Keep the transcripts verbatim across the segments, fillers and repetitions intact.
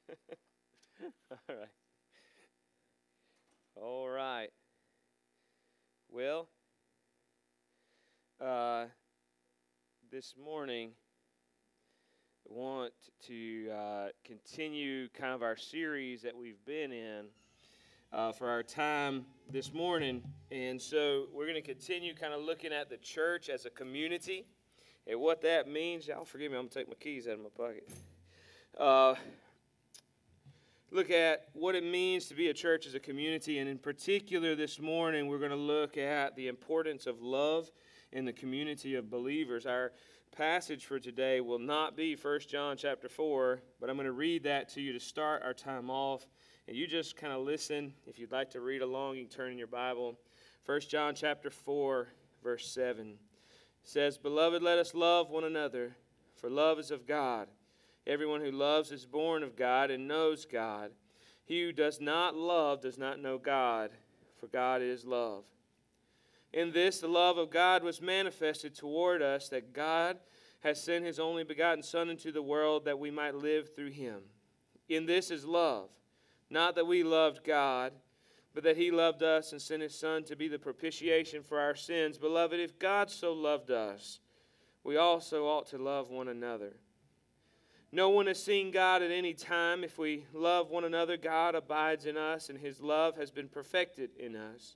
All right. All right. Well, uh, this morning, I want to uh, continue kind of our series that we've been in uh, for our time this morning. And so we're going to continue kind of looking at the church as a community and what that means. Y'all forgive me, I'm going to take my keys out of my pocket. Uh, look at what it means to be a church as a community, and in particular this morning we're going to look at the importance of love in the community of believers. Our passage for today will not be First John chapter four, but I'm going to read that to you to start our time off, and you just kind of listen. If you'd like to read along, you can turn in your Bible. First John chapter four, verse seven says, "Beloved, let us love one another, for love is of God. Everyone who loves is born of God and knows God. He who does not love does not know God, for God is love. In this the love of God was manifested toward us, that God has sent his only begotten Son into the world that we might live through him. In this is love, not that we loved God, but that he loved us and sent his Son to be the propitiation for our sins. Beloved, if God so loved us, we also ought to love one another. No one has seen God at any time. If we love one another, God abides in us, and his love has been perfected in us.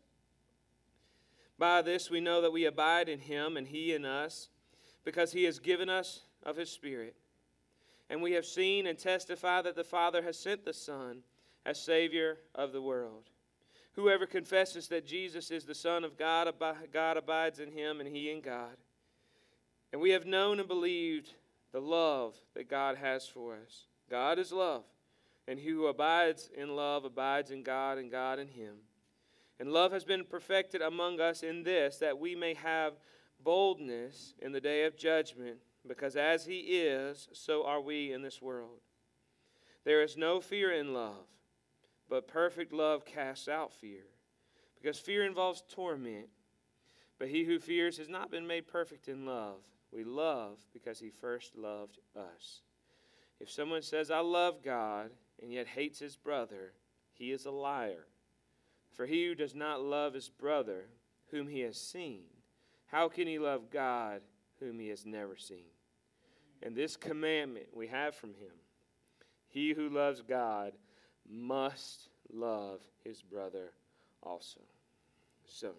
By this we know that we abide in him, and he in us, because he has given us of his Spirit. And we have seen and testify that the Father has sent the Son as Savior of the world. Whoever confesses that Jesus is the Son of God, God abides in him, and he in God. And we have known and believed the love that God has for us. God is love, and he who abides in love abides in God, and God in him. And love has been perfected among us in this, that we may have boldness in the day of judgment, because as he is, so are we in this world. There is no fear in love, but perfect love casts out fear, because fear involves torment. But he who fears has not been made perfect in love. We love because he first loved us. If someone says, I love God, and yet hates his brother, he is a liar. For he who does not love his brother, whom he has seen, how can he love God, whom he has never seen? And this commandment we have from him: he who loves God must love his brother also. So,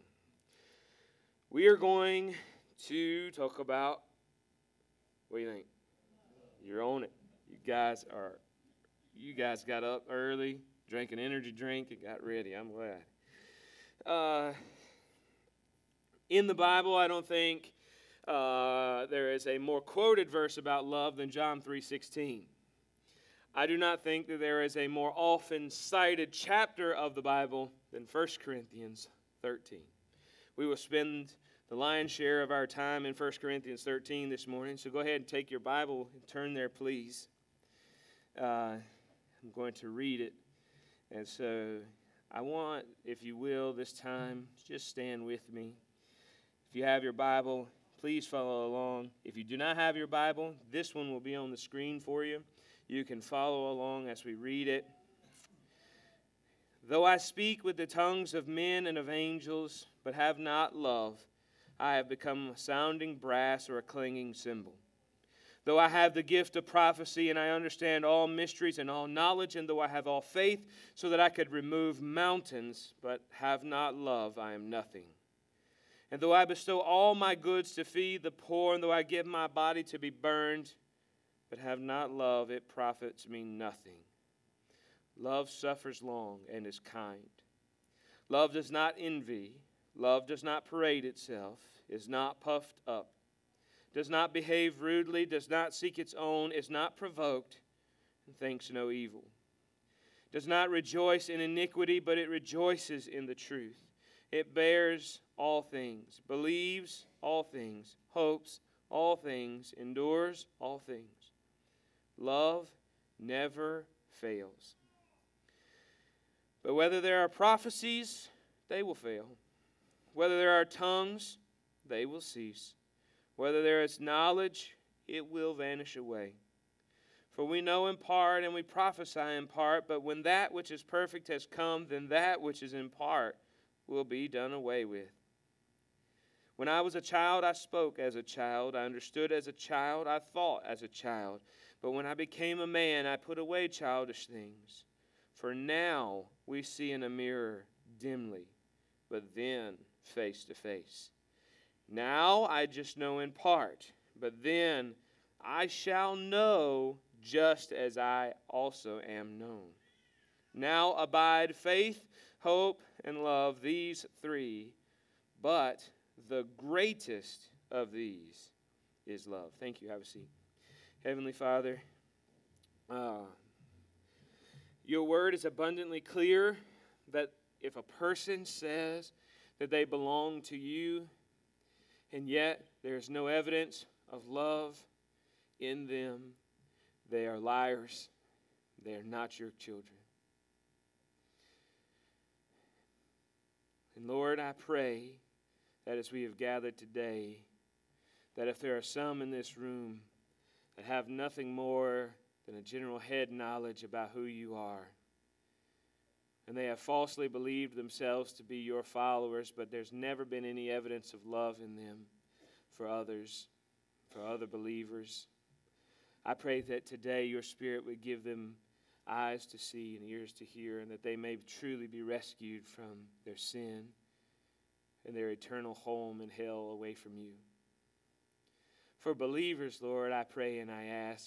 we are going to talk about, what do you think? You're on it. You guys are, you guys got up early, drank an energy drink, and got ready. I'm glad. Uh, in the Bible, I don't think uh, there is a more quoted verse about love than John three sixteen. I do not think that there is a more often cited chapter of the Bible than First Corinthians thirteen. We will spend the lion's share of our time in First Corinthians thirteen this morning, so go ahead and take your Bible and turn there, please. Uh, I'm going to read it, and so I want, if you will, this time, just stand with me. If you have your Bible, please follow along. If you do not have your Bible, this one will be on the screen for you. You can follow along as we read it. Though I speak with the tongues of men and of angels, but have not love, I have become a sounding brass or a clanging cymbal. Though I have the gift of prophecy, and I understand all mysteries and all knowledge, and though I have all faith, so that I could remove mountains, but have not love, I am nothing. And though I bestow all my goods to feed the poor, and though I give my body to be burned, but have not love, it profits me nothing. Love suffers long and is kind. Love does not envy. Love does not parade itself, is not puffed up, does not behave rudely, does not seek its own, is not provoked, and thinks no evil. Does not rejoice in iniquity, but it rejoices in the truth. It bears all things, believes all things, hopes all things, endures all things. Love never fails. But whether there are prophecies, they will fail. Whether there are tongues, they will cease. Whether there is knowledge, it will vanish away. For we know in part and we prophesy in part, but when that which is perfect has come, then that which is in part will be done away with. When I was a child, I spoke as a child, I understood as a child, I thought as a child. But when I became a man, I put away childish things. For now we see in a mirror dimly, but then face to face. Now I just know in part, but then I shall know just as I also am known. Now abide faith, hope, and love, these three, but the greatest of these is love. Thank you. Have a seat. Heavenly Father, uh, your word is abundantly clear that if a person says that they belong to you, and yet there is no evidence of love in them, they are liars. They are not your children. And Lord, I pray that as we have gathered today, that if there are some in this room that have nothing more than a general head knowledge about who you are, and they have falsely believed themselves to be your followers, but there's never been any evidence of love in them for others, for other believers, I pray that today your Spirit would give them eyes to see and ears to hear, and that they may truly be rescued from their sin and their eternal home in hell away from you. For believers, Lord, I pray and I ask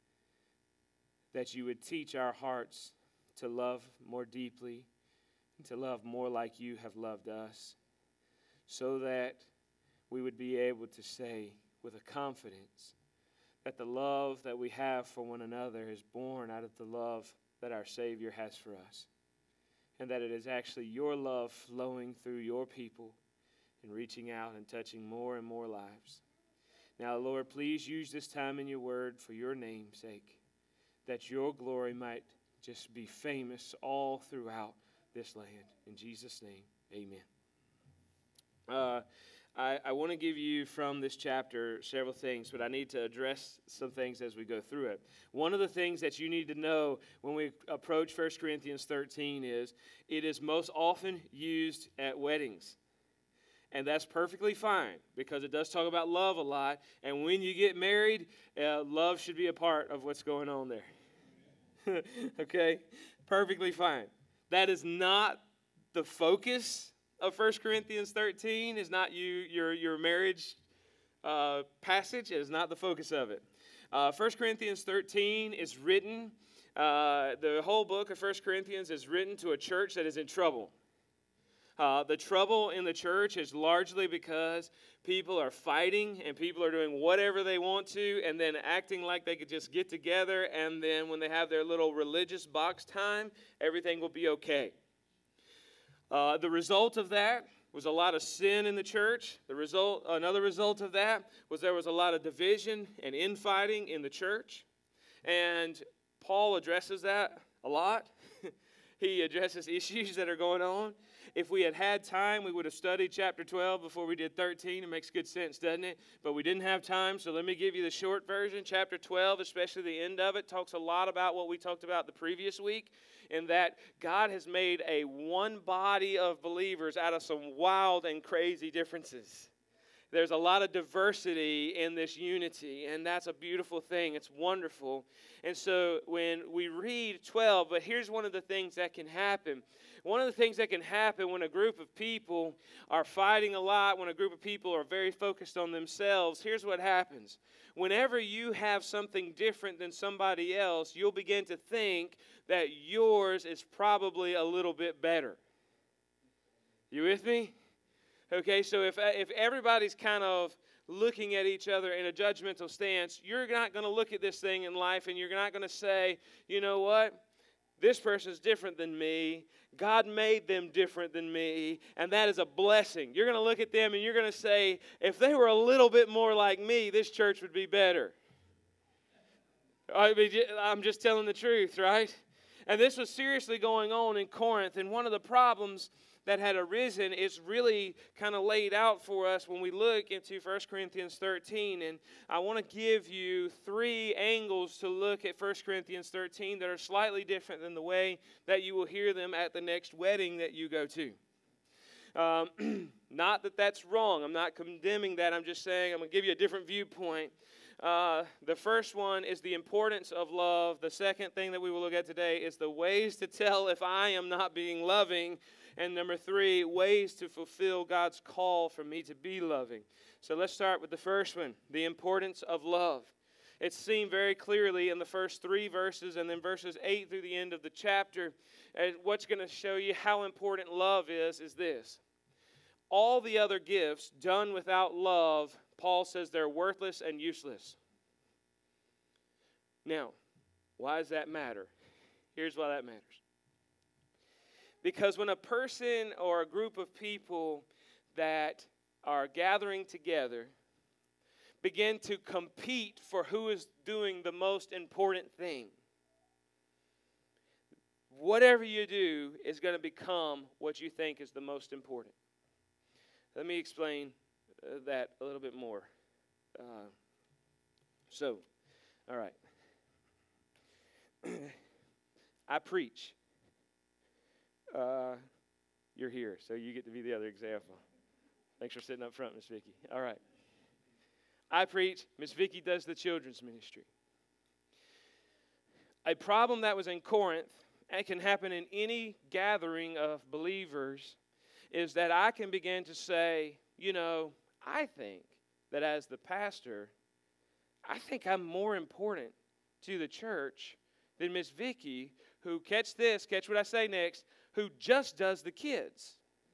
that you would teach our hearts to love more deeply and to love more like you have loved us, so that we would be able to say with a confidence that the love that we have for one another is born out of the love that our Savior has for us, and that it is actually your love flowing through your people and reaching out and touching more and more lives. Now, Lord, please use this time in your word for your name's sake, that your glory might just be famous all throughout this land. In Jesus' name, amen. Uh, I, I want to give you from this chapter several things, but I need to address some things as we go through it. One of the things that you need to know when we approach First Corinthians thirteen is it is most often used at weddings. And that's perfectly fine, because it does talk about love a lot. And when you get married, uh, love should be a part of what's going on there. Okay? Perfectly fine. That is not the focus of First Corinthians thirteen. Is not you your your marriage uh, passage. It is not the focus of it. Uh, First Corinthians thirteen is written, uh, the whole book of First Corinthians is written to a church that is in trouble. Uh, the trouble in the church is largely because people are fighting and people are doing whatever they want to and then acting like they could just get together, and then when they have their little religious box time, everything will be okay. Uh, the result of that was a lot of sin in the church. The result, another result of that was there was a lot of division and infighting in the church. And Paul addresses that a lot. He addresses issues that are going on. If we had had time, we would have studied chapter twelve before we did thirteen. It makes good sense, doesn't it? But we didn't have time, so let me give you the short version. Chapter twelve, especially the end of it, talks a lot about what we talked about the previous week, in that God has made a one body of believers out of some wild and crazy differences. There's a lot of diversity in this unity, and that's a beautiful thing. It's wonderful. And so when we read twelve, but here's one of the things that can happen. One of the things that can happen when a group of people are fighting a lot, when a group of people are very focused on themselves, here's what happens. Whenever you have something different than somebody else, you'll begin to think that yours is probably a little bit better. You with me? Okay, so if if everybody's kind of looking at each other in a judgmental stance, you're not going to look at this thing in life and you're not going to say, you know what? This person's different than me. God made them different than me, and that is a blessing. You're going to look at them and you're going to say, if they were a little bit more like me, this church would be better. I mean, I'm just telling the truth, right? And this was seriously going on in Corinth, and one of the problems that had arisen is really kind of laid out for us when we look into First Corinthians thirteen. And I want to give you three angles to look at First Corinthians thirteen that are slightly different than the way that you will hear them at the next wedding that you go to. Um, not that that's wrong. I'm not condemning that. I'm just saying I'm going to give you a different viewpoint. Uh, the first one is the importance of love. The second thing that we will look at today is the ways to tell if I am not being loving. And number three, ways to fulfill God's call for me to be loving. So let's start with the first one, the importance of love. It's seen very clearly in the first three verses and then verses eight through the end of the chapter. And what's going to show you how important love is, is this. All the other gifts done without love, Paul says they're worthless and useless. Now, why does that matter? Here's why that matters. Because when a person or a group of people that are gathering together begin to compete for who is doing the most important thing, whatever you do is going to become what you think is the most important. Let me explain uh, that a little bit more. Uh, so, all right. I preach. Uh, you're here, so you get to be the other example. Thanks for sitting up front, Miss Vicki. All right. I preach. Miss Vicki does the children's ministry. A problem that was in Corinth, and can happen in any gathering of believers, is that I can begin to say, you know, I think that as the pastor, I think I'm more important to the church than Miss Vicki, who, catch this, catch what I say next, who just does the kids.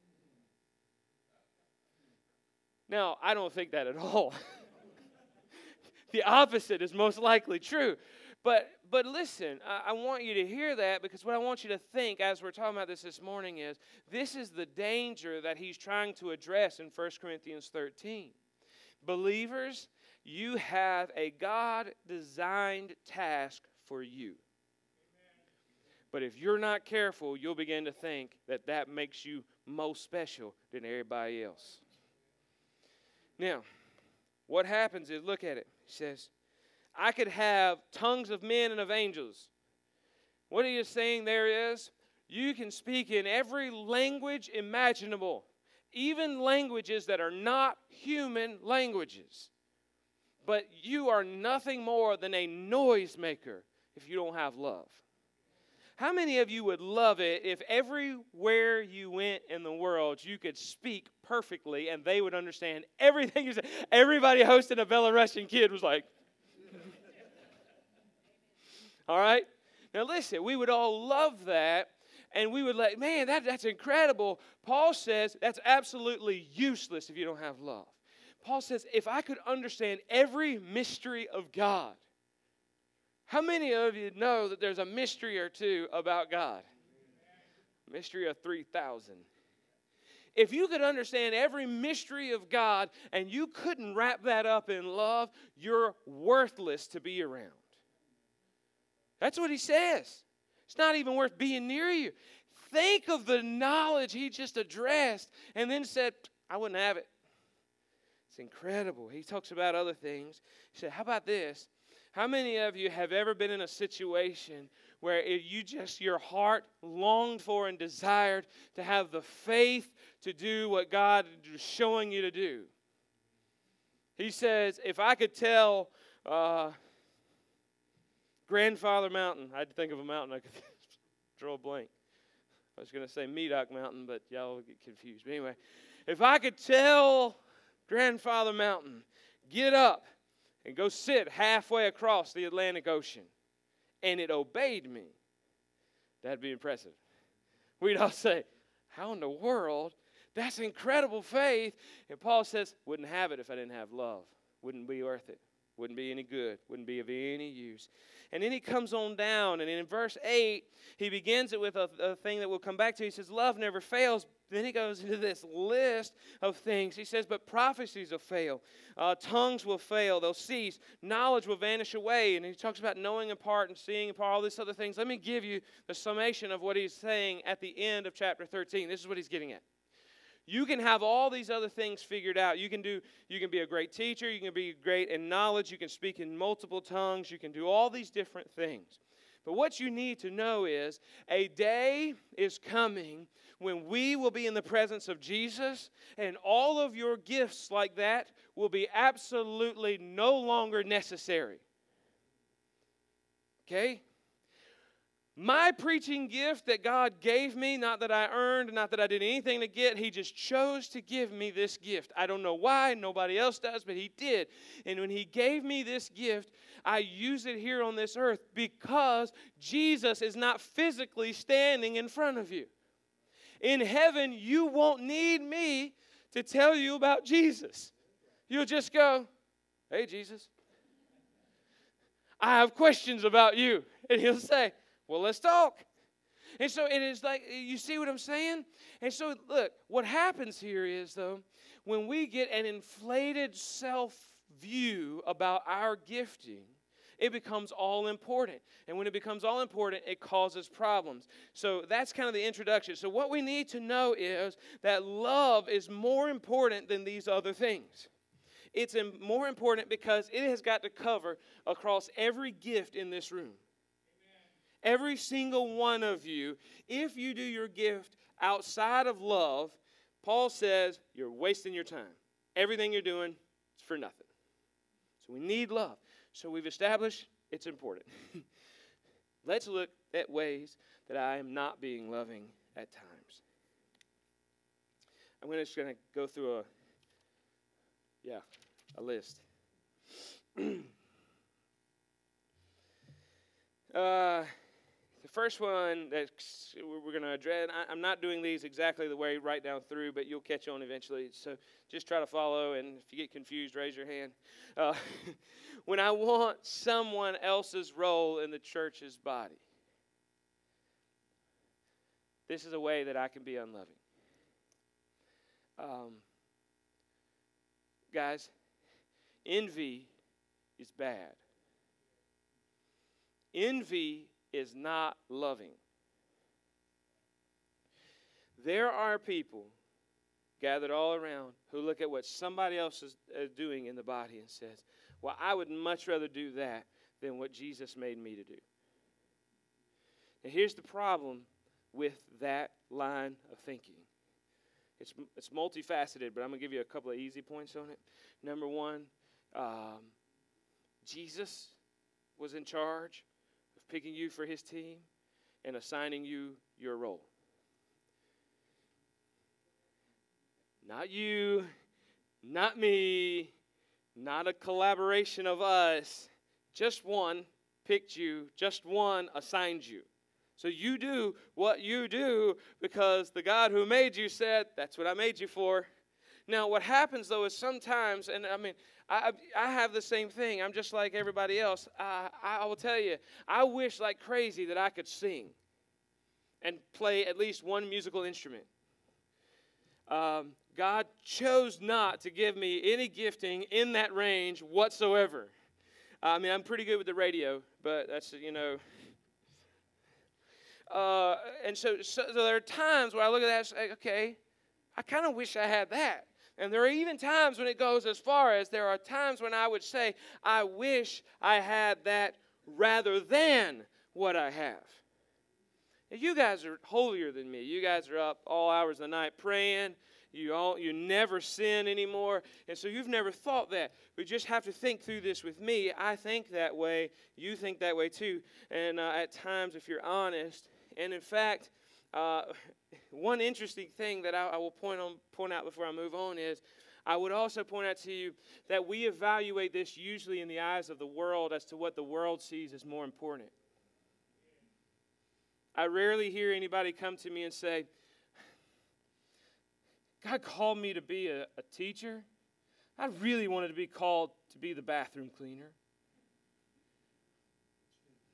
Now, I don't think that at all. The opposite is most likely true. But but listen, I, I want you to hear that, because what I want you to think as we're talking about this this morning is, this is the danger that he's trying to address in First Corinthians thirteen. Believers, you have a God-designed task for you. But if you're not careful, you'll begin to think that that makes you most special than everybody else. Now, what happens is, look at it. He says, I could have tongues of men and of angels. What he is saying there is, you can speak in every language imaginable, even languages that are not human languages. But you are nothing more than a noisemaker if you don't have love. How many of you would love it if everywhere you went in the world you could speak perfectly and they would understand everything you said? Everybody hosting a Belarusian kid was like, all right? Now listen, we would all love that, and we would like, man, that, that's incredible. Paul says that's absolutely useless if you don't have love. Paul says, if I could understand every mystery of God, how many of you know that there's a mystery or two about God? Mystery of three thousand. If you could understand every mystery of God and you couldn't wrap that up in love, you're worthless to be around. That's what he says. It's not even worth being near you. Think of the knowledge he just addressed and then said, I wouldn't have it. It's incredible. He talks about other things. He said, how about this? How many of you have ever been in a situation where you just, your heart longed for and desired to have the faith to do what God is showing you to do? He says, if I could tell uh, Grandfather Mountain, I had to think of a mountain I could draw a blank. I was going to say Medoc Mountain, but y'all will get confused. But anyway, if I could tell Grandfather Mountain, get up and go sit halfway across the Atlantic Ocean, and it obeyed me, that'd be impressive. We'd all say, how in the world? That's incredible faith. And Paul says, wouldn't have it if I didn't have love. Wouldn't be worth it. Wouldn't be any good. Wouldn't be of any use. And then he comes on down, and in verse eight, he begins it with a, a thing that we'll come back to. He says, love never fails. Then he goes into this list of things. He says, but prophecies will fail. Uh, tongues will fail. They'll cease. Knowledge will vanish away. And he talks about knowing in part and seeing in part, all these other things. Let me give you the summation of what he's saying at the end of chapter thirteen. This is what he's getting at. You can have all these other things figured out. You can do. You can be a great teacher. You can be great in knowledge. You can speak in multiple tongues. You can do all these different things. But what you need to know is a day is coming when we will be in the presence of Jesus, and all of your gifts like that will be absolutely no longer necessary. Okay? My preaching gift that God gave me, not that I earned, not that I did anything to get, He just chose to give me this gift. I don't know why, nobody else does, but He did. And when He gave me this gift, I use it here on this earth because Jesus is not physically standing in front of you. In heaven, you won't need me to tell you about Jesus. You'll just go, hey, Jesus, I have questions about you. And He'll say, well, let's talk. And so it is like, you see what I'm saying? And so, look, what happens here is, though, when we get an inflated self-view about our gifting, it becomes all important. And when it becomes all important, it causes problems. So that's kind of the introduction. So what we need to know is that love is more important than these other things. It's more important because it has got to cover across every gift in this room. Every single one of you, if you do your gift outside of love, Paul says you're wasting your time. Everything you're doing is for nothing. So we need love. So we've established it's important. Let's look at ways that I am not being loving at times. I'm gonna, just going to go through a, yeah, a list. uh... The first one that we're going to address, I'm not doing these exactly the way right down through, but you'll catch on eventually. So just try to follow, and if you get confused, raise your hand. Uh, when I want someone else's role in the church's body, this is a way that I can be unloving. Um, guys, envy is bad. Envy is not loving. There are people gathered all around who look at what somebody else is uh, doing in the body and says, well, I would much rather do that than what Jesus made me to do. And here's the problem with that line of thinking. It's, it's multifaceted, but I'm going to give you a couple of easy points on it. Number one, um, Jesus was in charge picking you for His team and assigning you your role. Not you, not me, not a collaboration of us. Just one picked you, just one assigned you. So you do what you do because the God who made you said, that's what I made you for. Now, what happens, though, is sometimes, and I mean, I I have the same thing. I'm just like everybody else. I, I will tell you, I wish like crazy that I could sing and play at least one musical instrument. Um, God chose not to give me any gifting in that range whatsoever. I mean, I'm pretty good with the radio, but that's, you know. Uh, and so, so, so there are times where I look at that and say, okay, I kind of wish I had that. And there are even times when it goes as far as there are times when I would say, I wish I had that rather than what I have. Now, you guys are holier than me. You guys are up all hours of the night praying. You all, you never sin anymore. And so you've never thought that. We just have to think through this with me. I think that way. You think that way too. And uh, at times, if you're honest, and in fact, uh, one interesting thing that I, I will point on point out before I move on is I would also point out to you that we evaluate this usually in the eyes of the world as to what the world sees as more important. I rarely hear anybody come to me and say, God called me to be a, a teacher. I really wanted to be called to be the bathroom cleaner.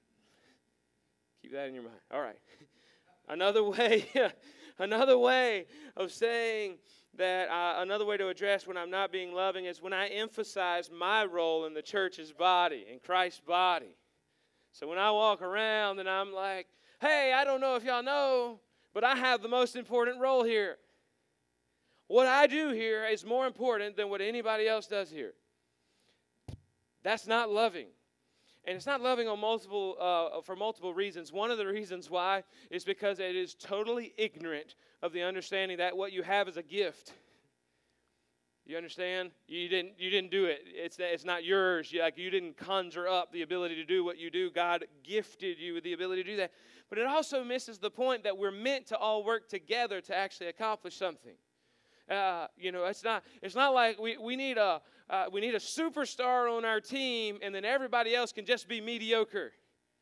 Keep that in your mind. All right. Another way, another way of saying that, uh, another way to address when I'm not being loving is when I emphasize my role in the church's body, in Christ's body. So when I walk around and I'm like, hey, I don't know if y'all know, but I have the most important role here. What I do here is more important than what anybody else does here. That's not loving. And it's not loving on multiple uh, for multiple reasons. One of the reasons why is because it is totally ignorant of the understanding that what you have is a gift. You understand? You didn't you didn't do it. It's it's not yours. You, like you didn't conjure up the ability to do what you do. God gifted you with the ability to do that. But it also misses the point that we're meant to all work together to actually accomplish something. Uh, you know, it's not it's not like we, we need a uh, we need a superstar on our team and then everybody else can just be mediocre.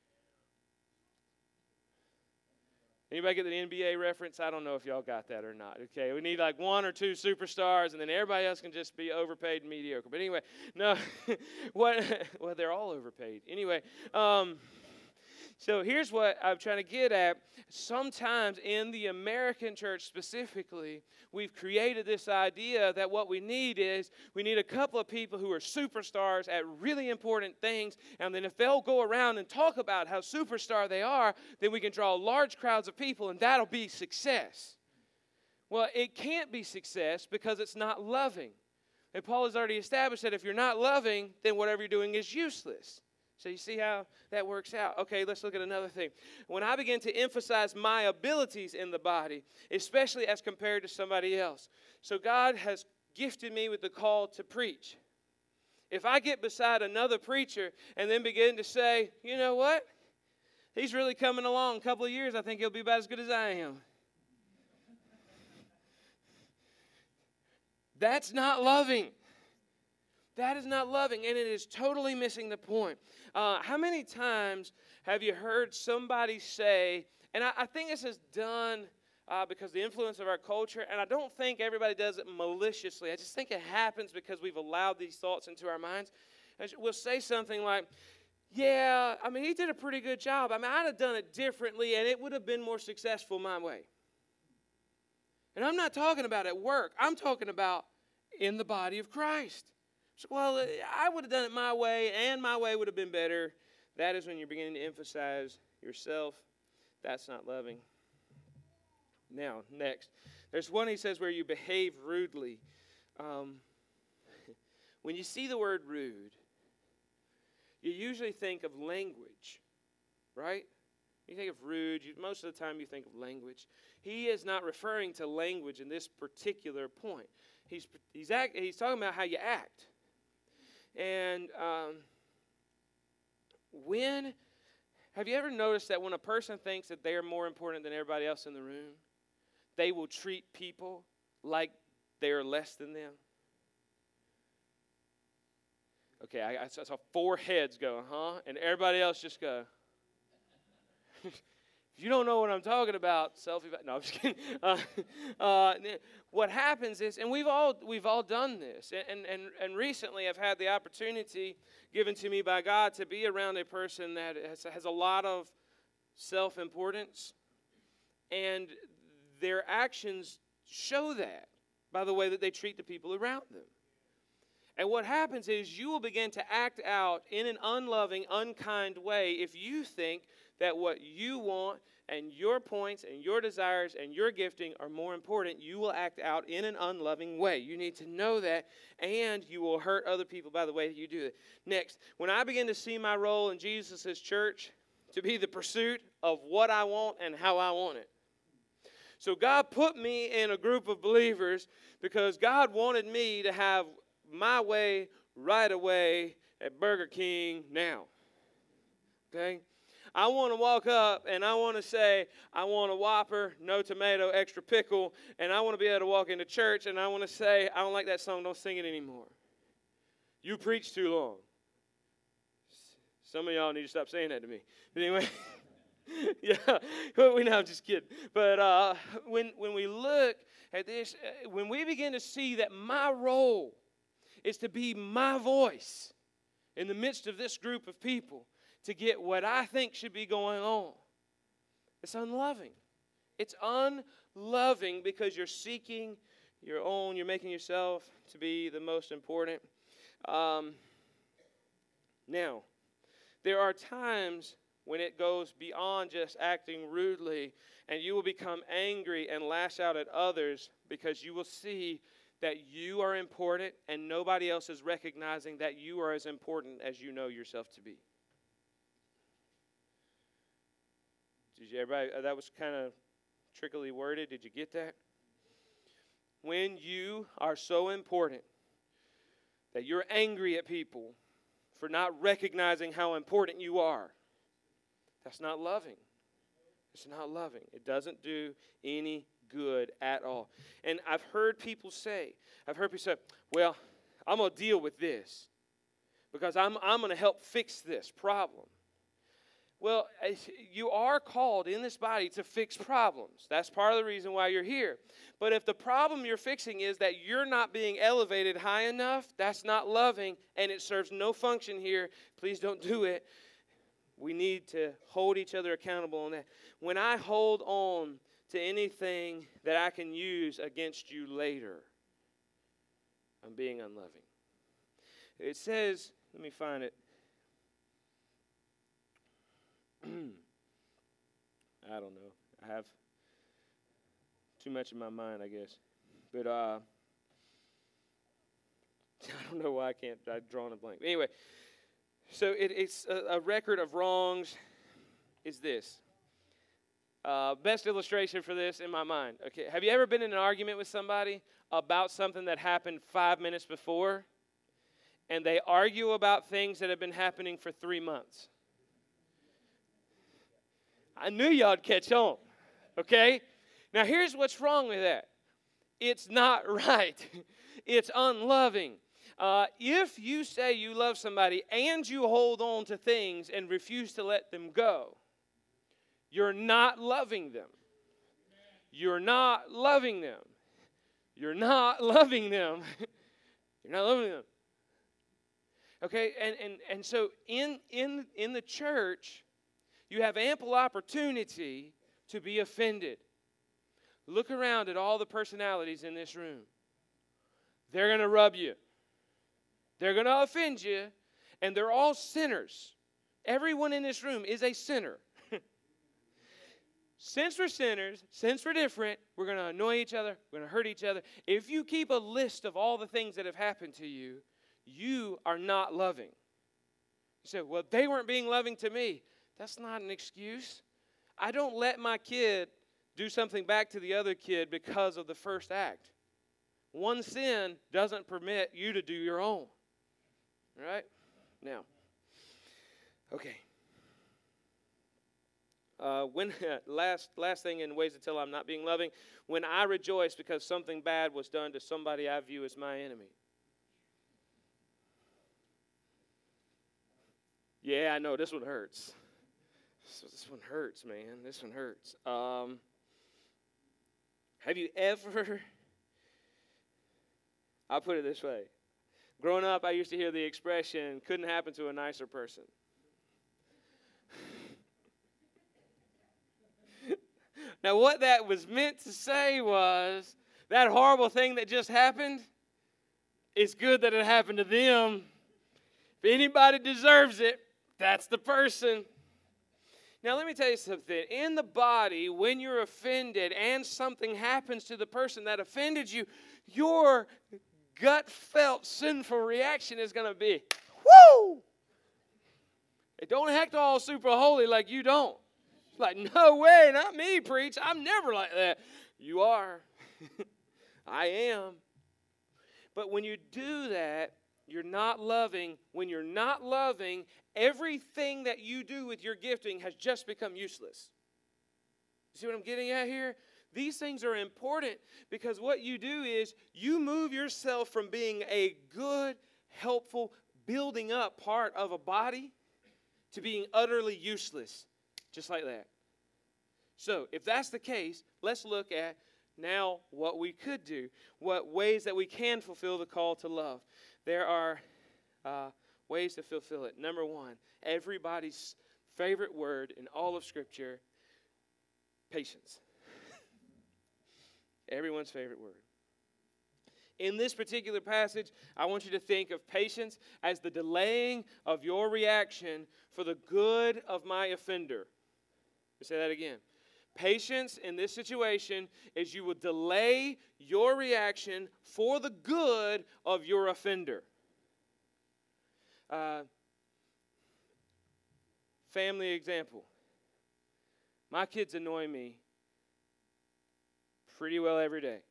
Anybody get the N B A reference? I don't know if y'all got that or not. Okay, we need like one or two superstars, and then everybody else can just be overpaid and mediocre. But anyway, no, what? Well, they're all overpaid. Anyway, um, so here's what I'm trying to get at. Sometimes in the American church specifically, we've created this idea that what we need is we need a couple of people who are superstars at really important things, and then if they'll go around and talk about how superstar they are, then we can draw large crowds of people, and that'll be success. Well, it can't be success because it's not loving. And Paul has already established that if you're not loving, then whatever you're doing is useless. So you see how that works out. Okay, let's look at another thing. When I begin to emphasize my abilities in the body, especially as compared to somebody else. So God has gifted me with the call to preach. If I get beside another preacher and then begin to say, you know what? He's really coming along. A couple of years, I think he'll be about as good as I am. That's not loving. That is not loving, and it is totally missing the point. Uh, how many times have you heard somebody say, and I, I think this is done uh, because of the influence of our culture, and I don't think everybody does it maliciously. I just think it happens because we've allowed these thoughts into our minds. And we'll say something like, yeah, I mean, he did a pretty good job. I mean, I'd have done it differently, and it would have been more successful my way. And I'm not talking about at work. I'm talking about in the body of Christ. So, well, I would have done it my way, and my way would have been better. That is when you're beginning to emphasize yourself. That's not loving. Now, next. There's one he says where you behave rudely. Um, when you see the word rude, you usually think of language, right? You think of rude. You, most of the time you think of language. He is not referring to language in this particular point. He's, he's, act, he's talking about how you act. And um, when, have you ever noticed that when a person thinks that they are more important than everybody else in the room, they will treat people like they are less than them? Okay, I, I saw four heads go, huh? And everybody else just go. If you don't know what I'm talking about, selfie. No, I'm just kidding. Uh, uh, what happens is, and we've all we've all done this, and and and recently I've had the opportunity given to me by God to be around a person that has, has a lot of self-importance, and their actions show that by the way that they treat the people around them. And what happens is you will begin to act out in an unloving, unkind way if you think that what you want and your points and your desires and your gifting are more important. You will act out in an unloving way. You need to know that, and you will hurt other people by the way that you do it. Next, when I begin to see my role in Jesus' church to be the pursuit of what I want and how I want it. So God put me in a group of believers because God wanted me to have my way right away at Burger King now. Okay? I want to walk up and I want to say, I want a Whopper, no tomato, extra pickle, and I want to be able to walk into church and I want to say, I don't like that song, don't sing it anymore. You preach too long. Some of y'all need to stop saying that to me. But anyway, yeah, we know, I'm just kidding. But uh, when, when we look at this, uh, when we begin to see that my role is to be my voice in the midst of this group of people, to get what I think should be going on, It's unloving. It's unloving because you're seeking your own, you're making yourself to be the most important. Um, now, there are times when it goes beyond just acting rudely, and you will become angry and lash out at others because you will see that you are important and nobody else is recognizing that you are as important as you know yourself to be. Did you, everybody, that was kind of trickily worded. Did you get that? When you are so important that you're angry at people for not recognizing how important you are, that's not loving. It's not loving. It doesn't do any good at all. And I've heard people say, I've heard people say, well, I'm going to deal with this because I'm, I'm going to help fix this problem. Well, you are called in this body to fix problems. That's part of the reason why you're here. But if the problem you're fixing is that you're not being elevated high enough, that's not loving, and it serves no function here. Please don't do it. We need to hold each other accountable on that. When I hold on to anything that I can use against you later, I'm being unloving. It says, let me find it. I don't know. I have too much in my mind, I guess. But uh, I don't know why I can't. I've drawn a blank. Anyway, so it, it's a, a record of wrongs is this. Uh, best illustration for this in my mind. Okay, have you ever been in an argument with somebody about something that happened five minutes before, and they argue about things that have been happening for three months? I knew y'all'd catch on, okay? Now, here's what's wrong with that. It's not right. It's unloving. Uh, if you say you love somebody and you hold on to things and refuse to let them go, you're not loving them. You're not loving them. You're not loving them. You're not loving them. Okay, and, and, and so in, in, in the church, you have ample opportunity to be offended. Look around at all the personalities in this room. They're going to rub you. They're going to offend you, and they're all sinners. Everyone in this room is a sinner. Since we're sinners, since we're different, we're going to annoy each other, we're going to hurt each other. If you keep a list of all the things that have happened to you, you are not loving. You say, well, they weren't being loving to me. That's not an excuse. I don't let my kid do something back to the other kid because of the first act. One sin doesn't permit you to do your own. All right? Now, okay. Uh, when last last thing in ways to tell I'm not being loving, when I rejoice because something bad was done to somebody I view as my enemy. Yeah, I know, this one hurts. This one hurts, man. This one hurts. Um, have you ever, I'll put it this way. Growing up, I used to hear the expression, couldn't happen to a nicer person. Now, what that was meant to say was, that horrible thing that just happened, it's good that it happened to them. If anybody deserves it, that's the person. Now, let me tell you something. In the body, when you're offended and something happens to the person that offended you, your gut-felt sinful reaction is going to be, woo! It don't act all super holy like you don't. It's like, no way, not me, preach. I'm never like that. You are. I am. But when you do that, you're not loving. When you're not loving, everything that you do with your gifting has just become useless. You see what I'm getting at here? These things are important because what you do is you move yourself from being a good, helpful, building up part of a body to being utterly useless, just like that. So if that's the case, let's look at now what we could do, what ways that we can fulfill the call to love. There are uh, ways to fulfill it. Number one, everybody's favorite word in all of Scripture, Patience. Everyone's favorite word. In this particular passage, I want you to think of patience as the delaying of your reaction for the good of my offender. Let me say that again. Patience in this situation is you will delay your reaction for the good of your offender. Uh, family example. My kids annoy me pretty well every day.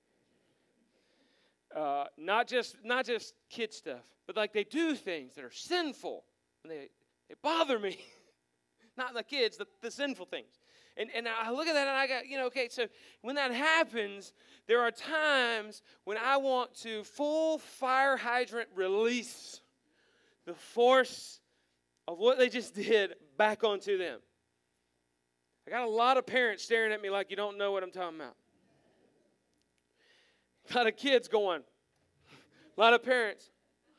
Uh, not just not just kid stuff, but like they do things that are sinful, and they, they bother me. Not the kids, the, the sinful things. And and I look at that and I got, you know, okay, so when that happens, there are times when I want to full fire hydrant release the force of what they just did back onto them. I got a lot of parents staring at me like you don't know what I'm talking about. A lot of kids going. A lot of parents.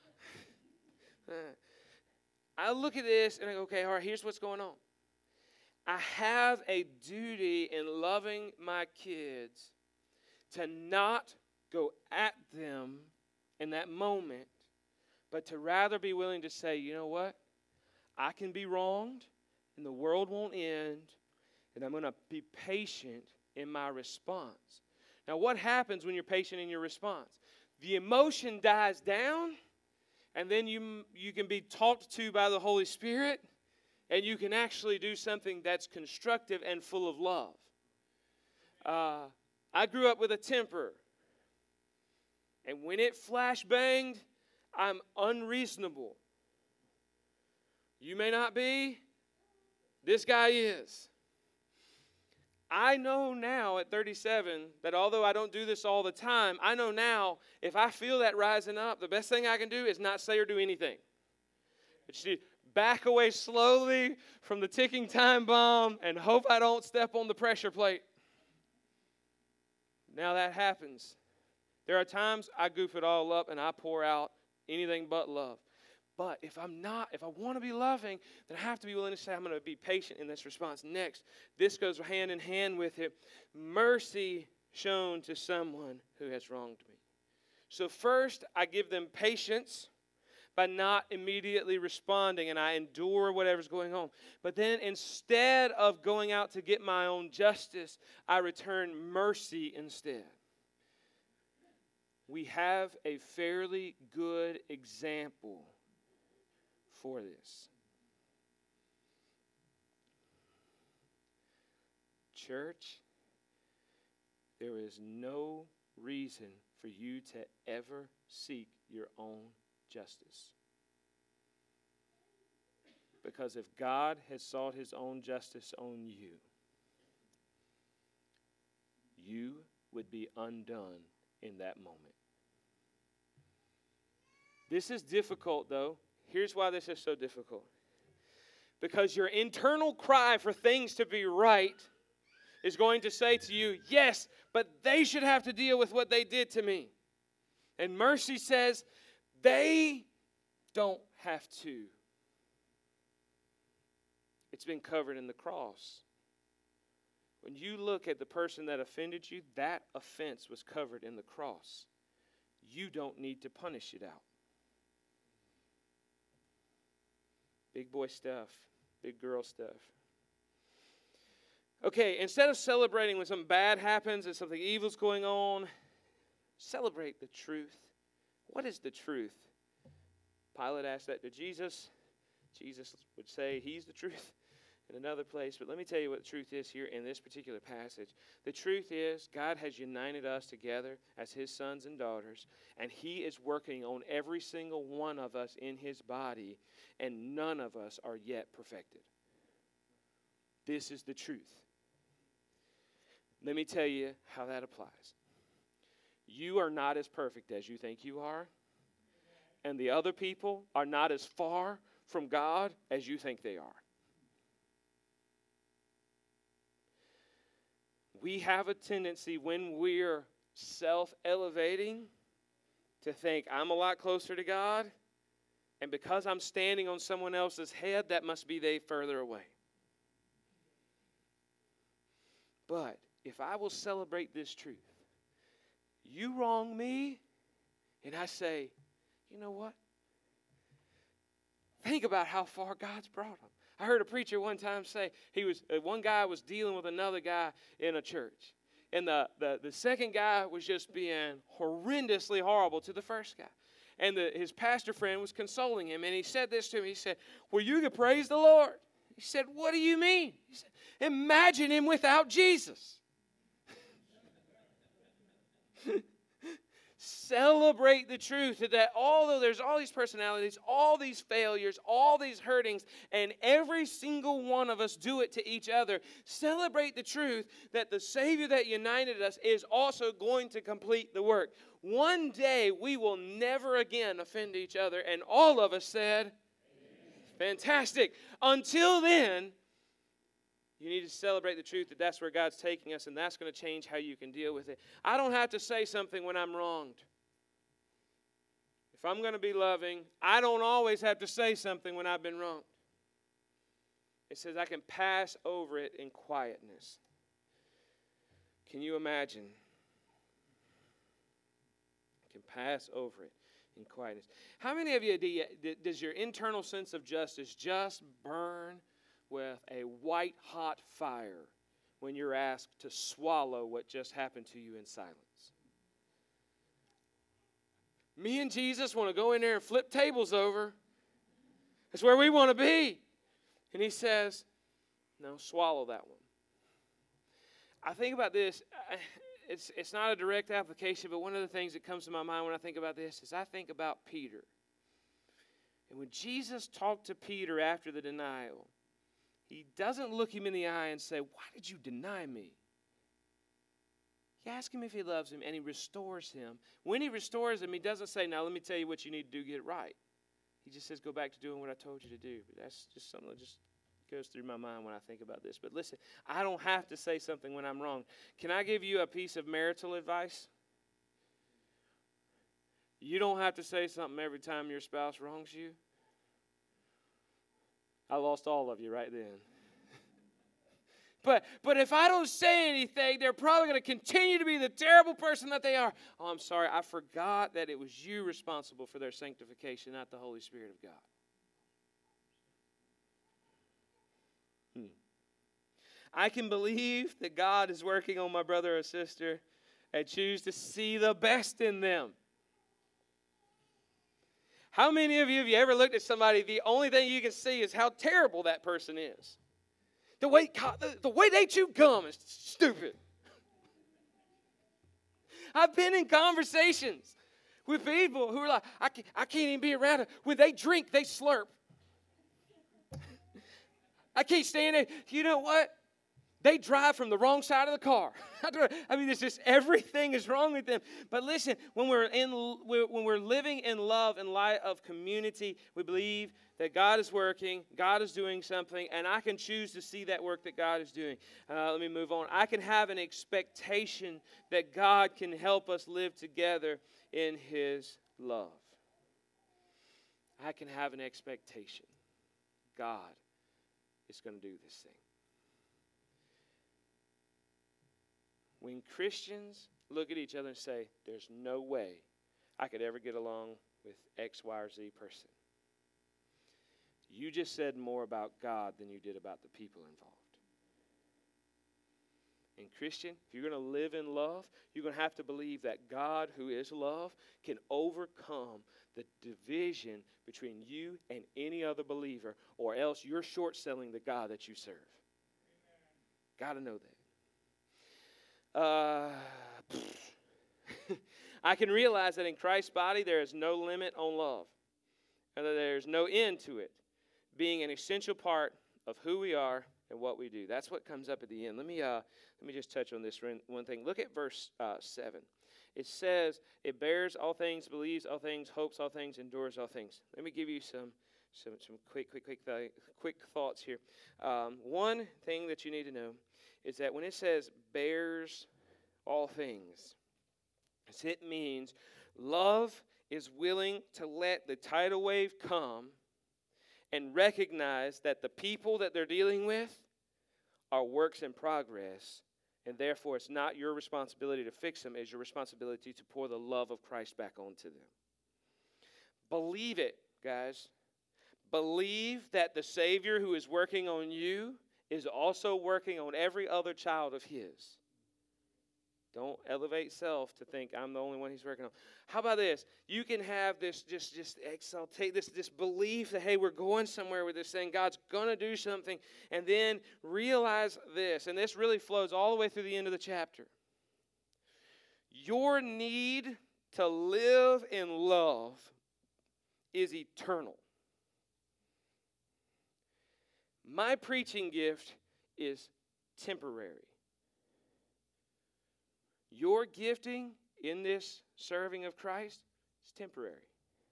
I look at this and I go, okay, all right, here's what's going on. I have a duty in loving my kids to not go at them in that moment, but to rather be willing to say, you know what? I can be wronged and the world won't end, and I'm going to be patient in my response. Now, what happens when you're patient in your response? The emotion dies down, and then you, you can be talked to by the Holy Spirit, and you can actually do something that's constructive and full of love. Uh, I grew up with a temper, and when it flashbanged, I'm unreasonable. You may not be. This guy is. I know now at thirty-seven that although I don't do this all the time, I know now if I feel that rising up, the best thing I can do is not say or do anything. It's to back away slowly from the ticking time bomb and hope I don't step on the pressure plate. Now that happens. There are times I goof it all up and I pour out anything but love. But if I'm not, if I want to be loving, then I have to be willing to say I'm going to be patient in this response. Next, this goes hand in hand with it. Mercy shown to someone who has wronged me. So first, I give them patience by not immediately responding, and I endure whatever's going on. But then instead of going out to get my own justice, I return mercy instead. We have a fairly good example for this. Church, there is no reason for you to ever seek your own justice. Because if God has sought his own justice on you, you would be undone in that moment. This is difficult, though. Here's why this is so difficult. Because your internal cry for things to be right is going to say to you, yes, but they should have to deal with what they did to me. And mercy says, they don't have to. It's been covered in the cross. When you look at the person that offended you, that offense was covered in the cross. You don't need to punish it out. Big boy stuff, big girl stuff. Okay, instead of celebrating when something bad happens and something evil's going on, celebrate the truth. What is the truth? Pilate asked that to Jesus. Jesus would say he's the truth in another place. But let me tell you what the truth is here in this particular passage. The truth is God has united us together as his sons and daughters, and he is working on every single one of us in his body, and none of us are yet perfected. This is the truth. Let me tell you how that applies. You are not as perfect as you think you are, and the other people are not as far from God as you think they are. We have a tendency when we're self-elevating to think, I'm a lot closer to God, and because I'm standing on someone else's head, that must be they further away. But if I will celebrate this truth, you wrong me, and I say, you know what? Think about how far God's brought them. I heard a preacher one time say, he was uh, one guy was dealing with another guy in a church. And the, the, the second guy was just being horrendously horrible to the first guy. And the, his pastor friend was consoling him, and he said this to him. He said, well, you can praise the Lord. He said, what do you mean? He said, imagine him without Jesus. Celebrate the truth that although there's all these personalities, all these failures, all these hurtings, and every single one of us do it to each other, celebrate the truth that the Savior that united us is also going to complete the work. One day we will never again offend each other, and all of us said, amen. Fantastic. Until then, you need to celebrate the truth that that's where God's taking us, and that's going to change how you can deal with it. I don't have to say something when I'm wronged. If I'm going to be loving, I don't always have to say something when I've been wronged. It says I can pass over it in quietness. Can you imagine? I can pass over it in quietness. How many of you, do you does your internal sense of justice just burn with a white-hot fire when you're asked to swallow what just happened to you in silence? Me and Jesus want to go in there and flip tables over. That's where we want to be. And he says, no, swallow that one. I think about this. It's, it's not a direct application, but one of the things that comes to my mind when I think about this is I think about Peter. And when Jesus talked to Peter after the denial, he doesn't look him in the eye and say, why did you deny me? He asks him if he loves him, and he restores him. When he restores him, he doesn't say, now let me tell you what you need to do to get it right. He just says, go back to doing what I told you to do. But that's just something that just goes through my mind when I think about this. But listen, I don't have to say something when I'm wrong. Can I give you a piece of marital advice? You don't have to say something every time your spouse wrongs you. I lost all of you right then. But but if I don't say anything, they're probably going to continue to be the terrible person that they are. Oh, I'm sorry, I forgot that it was you responsible for their sanctification, not the Holy Spirit of God. Hmm. I can believe that God is working on my brother or sister and choose to see the best in them. How many of you have you ever looked at somebody, the only thing you can see is how terrible that person is? The way, the, the way they chew gum is stupid. I've been in conversations with people who are like, I can't, I can't even be around it. When they drink, they slurp. I can't stand it. You know what? They drive from the wrong side of the car. I mean, it's just everything is wrong with them. But listen, when we're in, when we're living in love and light of community, we believe that God is working, God is doing something, and I can choose to see that work that God is doing. Uh, let me move on. I can have an expectation that God can help us live together in His love. I can have an expectation. God is going to do this thing. When Christians look at each other and say, there's no way I could ever get along with X, Y, or Z person, you just said more about God than you did about the people involved. And Christian, if you're going to live in love, you're going to have to believe that God, who is love, can overcome the division between you and any other believer, or else you're short-selling the God that you serve. Got to know that. Uh, I can realize that in Christ's body there is no limit on love, and that there's no end to it being an essential part of who we are and what we do. That's what comes up at the end. Let me uh, let me just touch on this one thing. Look at verse uh, seven. It says, it bears all things, believes all things, hopes all things, endures all things. Let me give you some some some quick quick quick th- quick thoughts here. Um, one thing that you need to know is that when it says bears all things, it means love is willing to let the tidal wave come and recognize that the people that they're dealing with are works in progress And therefore, it's not your responsibility to fix them. It's your responsibility to pour the love of Christ back onto them. Believe it, guys. Believe that the Savior who is working on you is also working on every other child of His. Don't elevate self to think I'm the only one He's working on. How about this? You can have this just, just exaltate this, this belief that, hey, we're going somewhere with this thing. God's going to do something. And then realize this, and this really flows all the way through the end of the chapter. Your need to live in love is eternal. My preaching gift is temporary. Your gifting in this serving of Christ is temporary.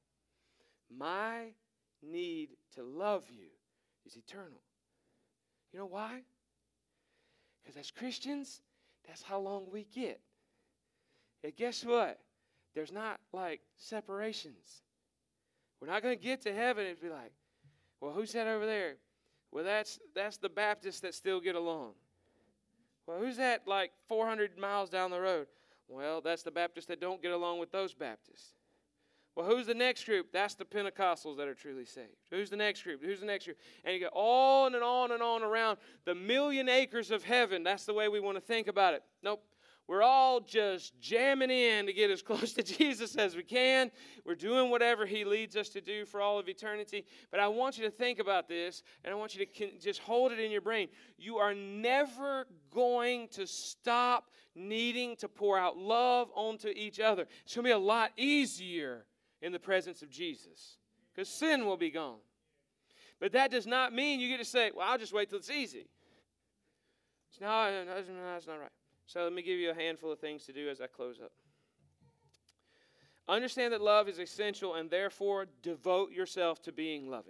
My need to love you is eternal. You know why? Because as Christians, that's how long we get. And guess what? There's not like separations. We're not going to get to heaven and be like, well, who's that over there? Well, that's that's the Baptists that still get along. Well, who's that like four hundred miles down the road? Well, that's the Baptists that don't get along with those Baptists. Well, who's the next group? That's the Pentecostals that are truly saved. Who's the next group? Who's the next group? And you go on and on and on around the million acres of heaven. That's the way we want to think about it. Nope. We're all just jamming in to get as close to Jesus as we can. We're doing whatever He leads us to do for all of eternity. But I want you to think about this, and I want you to just hold it in your brain. You are never going to stop needing to pour out love onto each other. It's going to be a lot easier in the presence of Jesus because sin will be gone. But that does not mean you get to say, well, I'll just wait till it's easy. No, that's not right. So let me give you a handful of things to do as I close up. Understand that love is essential, and therefore devote yourself to being loving.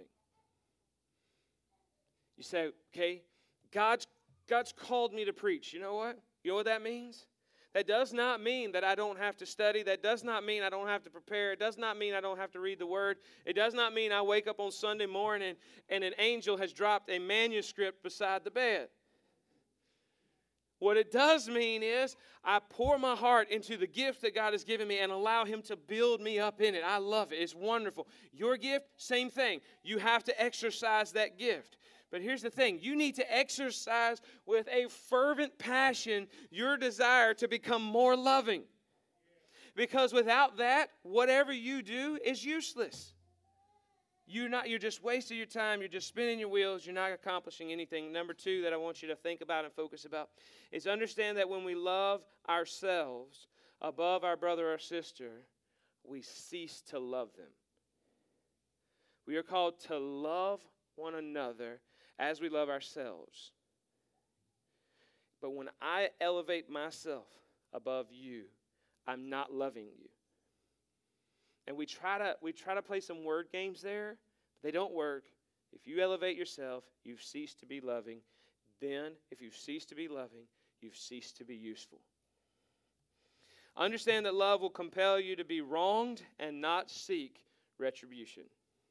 You say, okay, God's, God's called me to preach. You know what? You know what that means? That does not mean that I don't have to study. That does not mean I don't have to prepare. It does not mean I don't have to read the Word. It does not mean I wake up on Sunday morning and an angel has dropped a manuscript beside the bed. What it does mean is I pour my heart into the gift that God has given me and allow Him to build me up in it. I love it. It's wonderful. Your gift, same thing. You have to exercise that gift. But here's the thing. You need to exercise with a fervent passion your desire to become more loving. Because without that, whatever you do is useless. You're not, you're just wasting your time. You're just spinning your wheels. You're not accomplishing anything. Number two that I want you to think about and focus about is understand that when we love ourselves above our brother or sister, we cease to love them. We are called to love one another as we love ourselves. But when I elevate myself above you, I'm not loving you. And we try to we try to play some word games there, but they don't work. If you elevate yourself, you've ceased to be loving. Then, if you've ceased to be loving, you've ceased to be useful. Understand that love will compel you to be wronged and not seek retribution.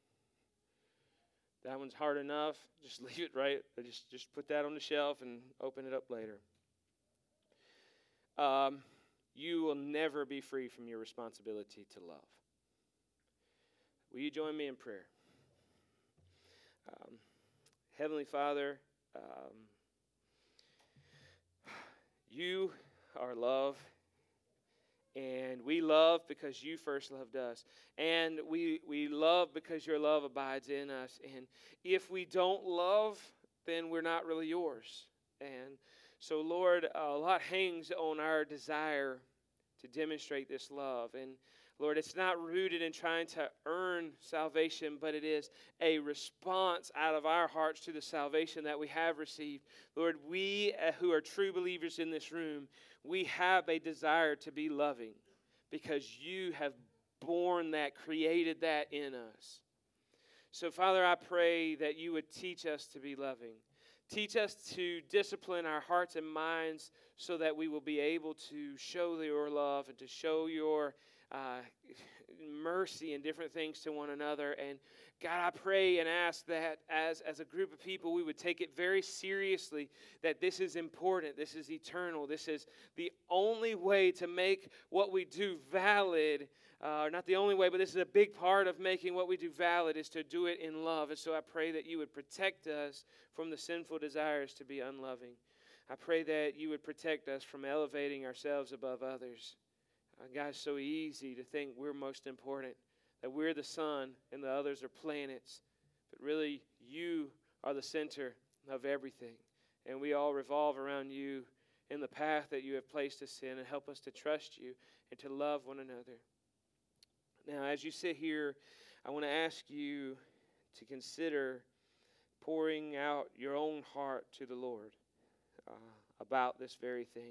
That one's hard enough. Just leave it right. Just, just put that on the shelf and open it up later. Um, you will never be free from your responsibility to love. Will you join me in prayer? Um, Heavenly Father, um, you are love, and we love because you first loved us. And we, we love because your love abides in us. And if we don't love, then we're not really yours. And so, Lord, a lot hangs on our desire to demonstrate this love. And Lord, it's not rooted in trying to earn salvation, but it is a response out of our hearts to the salvation that we have received. Lord, we uh, who are true believers in this room, we have a desire to be loving because you have born that, created that in us. So, Father, I pray that you would teach us to be loving. Teach us to discipline our hearts and minds so that we will be able to show your love and to show your Uh, mercy and different things to one another. And God, I pray and ask that as, as a group of people, we would take it very seriously, that this is important, this is eternal, this is the only way to make what we do valid. Uh, not the only way, but this is a big part of making what we do valid, is to do it in love. And so I pray that you would protect us from the sinful desires to be unloving. I pray that you would protect us from elevating ourselves above others. Uh, guys, so easy to think we're most important, that we're the sun and the others are planets. But really, you are the center of everything. And we all revolve around you in the path that you have placed us in, and help us to trust you and to love one another. Now, as you sit here, I want to ask you to consider pouring out your own heart to the Lord uh, about this very thing.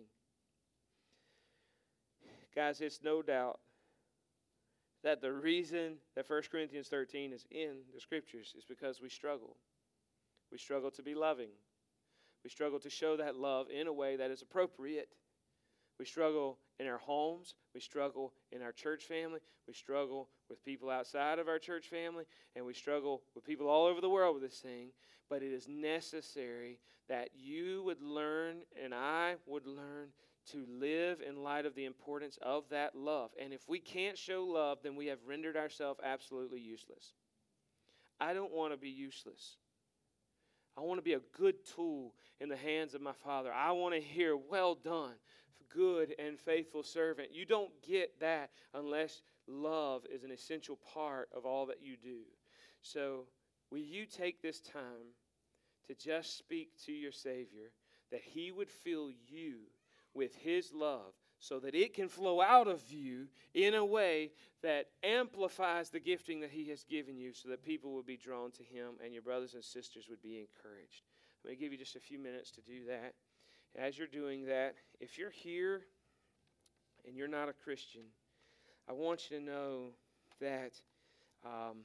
Guys, it's no doubt that the reason that First Corinthians thirteen is in the Scriptures is because we struggle. We struggle to be loving. We struggle to show that love in a way that is appropriate. We struggle in our homes. We struggle in our church family. We struggle with people outside of our church family. And we struggle with people all over the world with this thing. But it is necessary that you would learn and I would learn to live in light of the importance of that love. And if we can't show love, then we have rendered ourselves absolutely useless. I don't want to be useless. I want to be a good tool in the hands of my Father. I want to hear, well done, good and faithful servant. You don't get that unless love is an essential part of all that you do. So will you take this time to just speak to your Savior, that He would fill you with His love so that it can flow out of you in a way that amplifies the gifting that He has given you, so that people will be drawn to Him and your brothers and sisters would be encouraged. I'm going to give you just a few minutes to do that. As you're doing that, if you're here and you're not a Christian, I want you to know that um,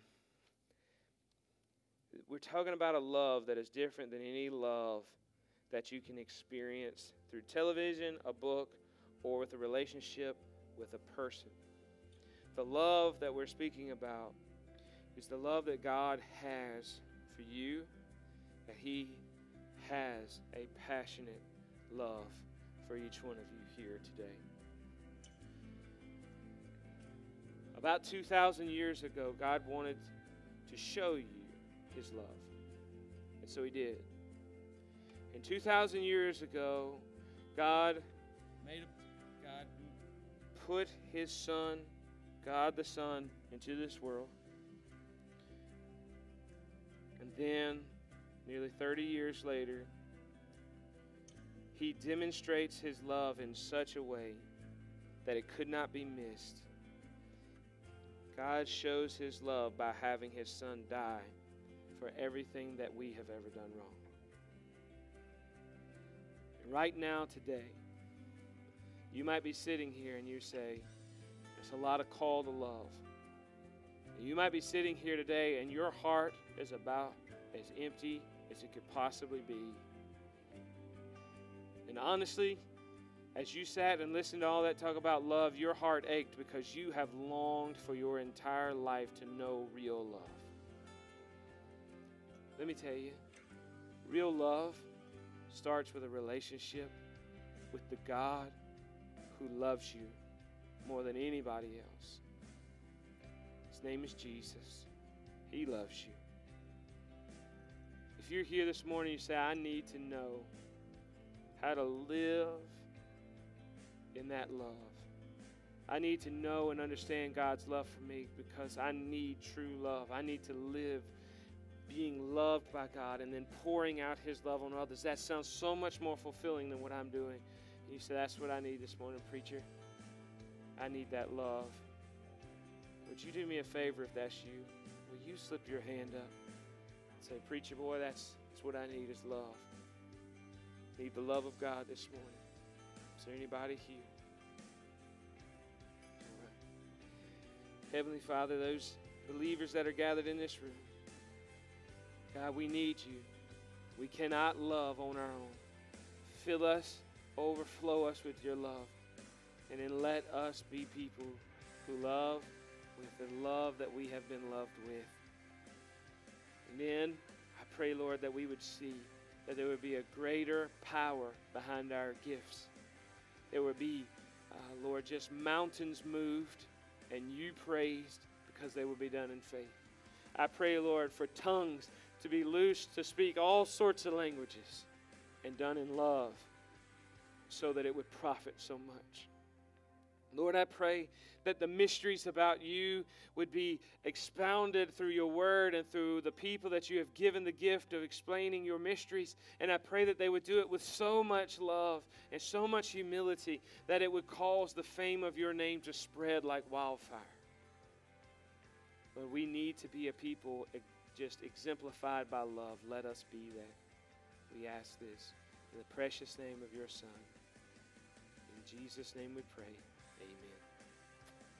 we're talking about a love that is different than any love that you can experience through television, a book, or with a relationship with a person. The love that we're speaking about is the love that God has for you, that He has a passionate love for each one of you here today. About two thousand years ago, God wanted to show you His love. And so He did. And two thousand years ago, God made a, God put His Son, God the Son, into this world. And then, nearly thirty years later, He demonstrates His love in such a way that it could not be missed. God shows His love by having His Son die for everything that we have ever done wrong. And right now, today, you might be sitting here and you say, there's a lot of call to love. You might be sitting here today and your heart is about as empty as it could possibly be. And honestly, as you sat and listened to all that talk about love, your heart ached because you have longed for your entire life to know real love. Let me tell you, real love starts with a relationship with the God who loves you more than anybody else. His name is Jesus. He loves you. If you're here this morning, you say, I need to know how to live in that love. I need to know and understand God's love for me because I need true love. I need to live being loved by God and then pouring out His love on others. That sounds so much more fulfilling than what I'm doing. And you say, that's what I need this morning, preacher. I need that love. Would you do me a favor if that's you? Will you slip your hand up and say, preacher boy, that's, that's what I need is love. Need the love of God this morning. Is there anybody here? All right. Heavenly Father, those believers that are gathered in this room, God, we need you. We cannot love on our own. Fill us, overflow us with your love, and then let us be people who love with the love that we have been loved with. And then I pray, Lord, that we would see that there would be a greater power behind our gifts. There would be, uh, Lord, just mountains moved and you praised because they would be done in faith. I pray, Lord, for tongues to be loosed to speak all sorts of languages and done in love so that it would profit so much. Lord, I pray that the mysteries about you would be expounded through your word and through the people that you have given the gift of explaining your mysteries. And I pray that they would do it with so much love and so much humility that it would cause the fame of your name to spread like wildfire. But we need to be a people just exemplified by love. Let us be that. We ask this in the precious name of your Son. In Jesus' name we pray. Amen.